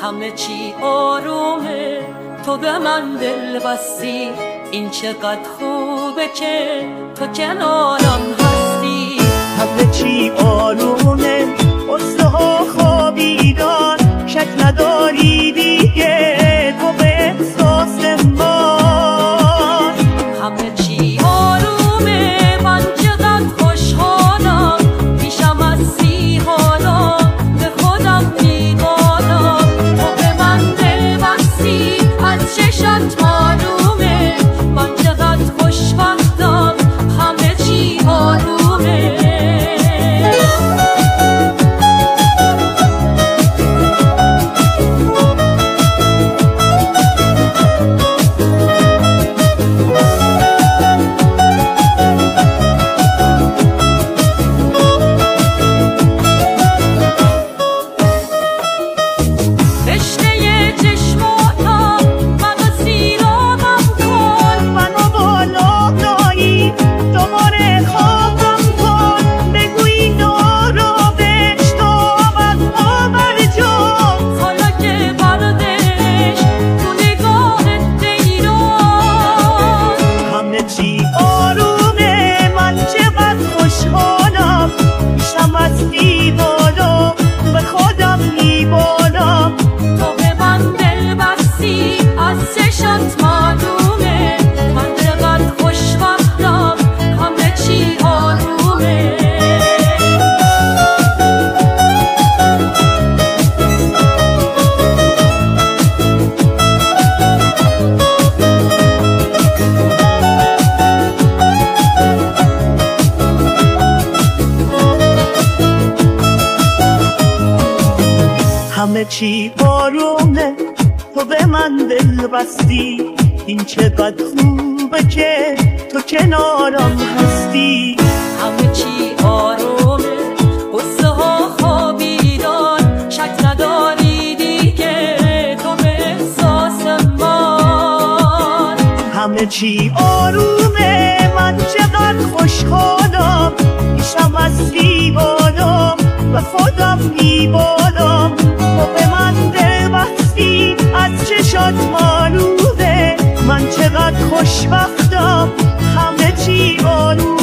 همه چی آرومه، تو به من دل بستی. این چقدر خوبه که تو کنارم هستی. همه چی آرومه، قصه ها خوابیدن، شک نداری دیگه تو به احساس من. همه چی آرومه، من چقدر خوشحالم، پیشم هستی حالا به خودم دیوانم. تو به من دل بستی، از چشات معلومه، من چقدر خوشبختم، همه چی آرومه. همه چی آرومه، تو به من دل بستی. این چقدر خوبه که تو کنارم هستی. همه چی آرومه، قصه ها خوابیدن، شک نداری دیگه تو به احساس من. همه چی آرومه، من چقدر خوشحالم، پیشم هستی بالام و خودم میبالم. تو به من دل بستی، از چشات معلومه، من چقدر خوشبختم، همه چی آرومه.